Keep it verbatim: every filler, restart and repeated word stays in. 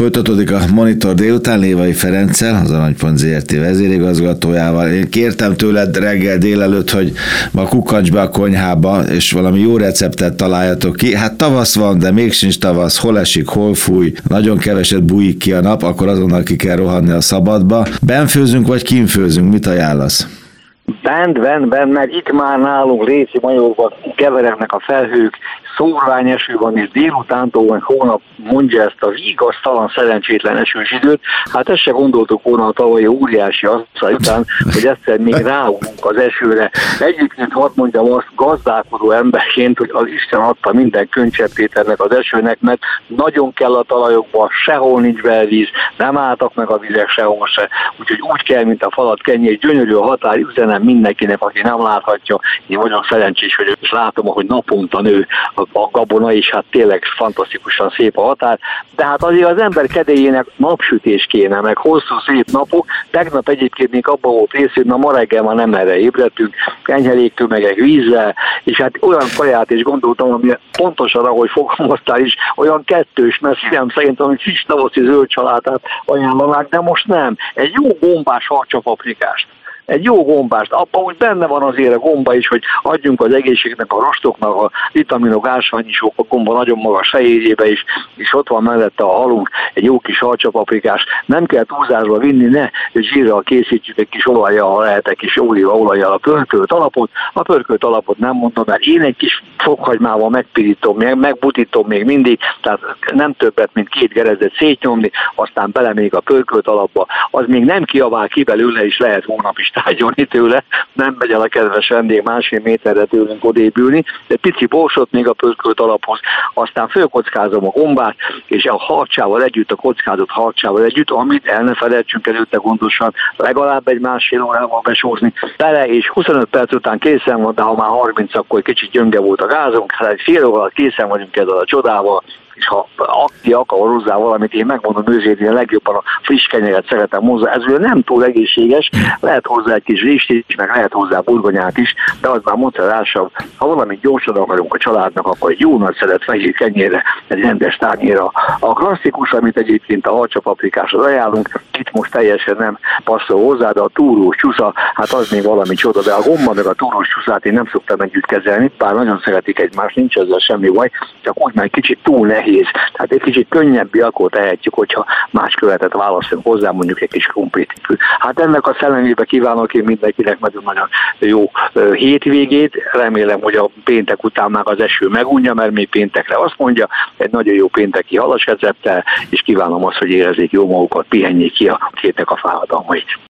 Folytatódik a Monitor délután Lévai Ferenccel, az Aranypont zé er té vezérigazgatójával. Én kértem tőled reggel délelőtt, hogy ma kukkancs be a konyhába, és valami jó receptet találjatok ki. Hát tavasz van, de még sincs tavasz, hol esik, hol fúj, nagyon keveset bújik ki a nap, akkor azonnal ki kell rohanni a szabadba. Benfőzünk vagy kinfőzünk, mit ajánlasz? Bent, bent, bent, mert itt már nálunk Réci Majorban keverednek a felhők, szórványeső van, és délutántól meg hónap mondja ezt a vigasztalan, szerencsétlen esős időt. Hát ezt se gondoltuk volna a tavalyi óriási asszal után, hogy egyszer még ráugrunk az esőre. Egyébként hadd mondjam azt gazdálkodó emberként, hogy az Isten adta minden könycseppét ennek az esőnek, mert nagyon kell a talajokban, sehol nincs belvíz, nem álltak meg a vizek sehol se, úgyhogy úgy kell, mint a falat kenni, egy gyönyörű a határ, üzenem mindenkinek, aki nem láthatja. Én vagyok szerencsés vagyok, és látom, hogy naponta nő a gabona, és hát tényleg fantasztikusan szép a határ, de hát azért az ember kedélyének napsütés kéne, meg hosszú szép napok. Tegnap egyébként még abban volt rész, hogy na ma reggel már nem erre ébredtünk, enyhe légtömegek vízzel, és hát olyan kaját is gondoltam, ami pontosan, ahogy fogalmaztál is, olyan kettős, mert szívem szerint, ami friss tavaszi zöld salátát ajánlanák, de most nem. Egy jó gombás harcsapaprikást. Egy jó gombást, abban úgy benne van azért a gomba is, hogy adjunk az egészségnek, a rostoknak, a vitaminok, ásványisok, a gomba nagyon magas fejérébe is, és ott van mellette a halunk, egy jó kis harcsapaprikás. Nem kell túlzásba vinni, ne zsírral készítjük egy kis olajjal, ha lehet egy kis olívaolajjal a pörkölt alapot. A pörkölt alapot nem mondom, mert én egy kis fokhagymával megpirítom, megbutítom még mindig, tehát nem többet, mint két gerezet szétnyomni, aztán bele még a pörkölt alapba. Az még nem kiabál ki belőle, és lehet hónap is tárgyalni tőle, nem megy el a kedves vendég másfél méterre tőlünk odébülni, de pici borsot még a pörkölt alaphoz, aztán fölkockázom a gombát, és a harcsával együtt, a kockázott harcsával együtt, amit el ne felejtsünk előtte gondosan, legalább egy másfél órával besózni bele, és huszonöt perc után készen van, de ha már harminc, akkor kicsit gyönge volt a gázunk, hát egy fél óra készen vagyunk ezzel a csodával, és ha aki akar hozzá valamit, én megmondom őszintén, a legjobban a friss kenyeret szeretem hozzá. Ez ugye nem túl egészséges, lehet hozzá egy kis rizst is, meg lehet hozzá burgonyát is, de az már mozzarásabb. Ha valamit gyorsan akarunk a családnak, akkor egy jó nagy szelet fehér kenyérre, egy rendes tányérra. A klasszikus, amit egyébként a harcsapaprikáshoz ajánlunk, itt most teljesen nem passzol hozzá, de a túrós csusza, hát az még valami csoda, de a gomba meg a túrós csúszát én nem szoktam együtt kezelni, bár nagyon szeretik egymást, nincs ezzel semmi baj, csak úgy már kicsit túl nehéz. Tehát egy kicsit könnyebbi, akkor tehetjük, hogyha más követet választunk hozzá, mondjuk egy kis krumplit. Hát ennek a szellemébe kívánok én mindenkinek nagyon-nagyon jó hétvégét. Remélem, hogy a péntek után már az eső megunja, mert még péntekre azt mondja, egy nagyon jó pénteki halas recepttel, és kívánom azt, hogy érezzék jó magukat, pihenjék ki a hétnek a fáradalmait.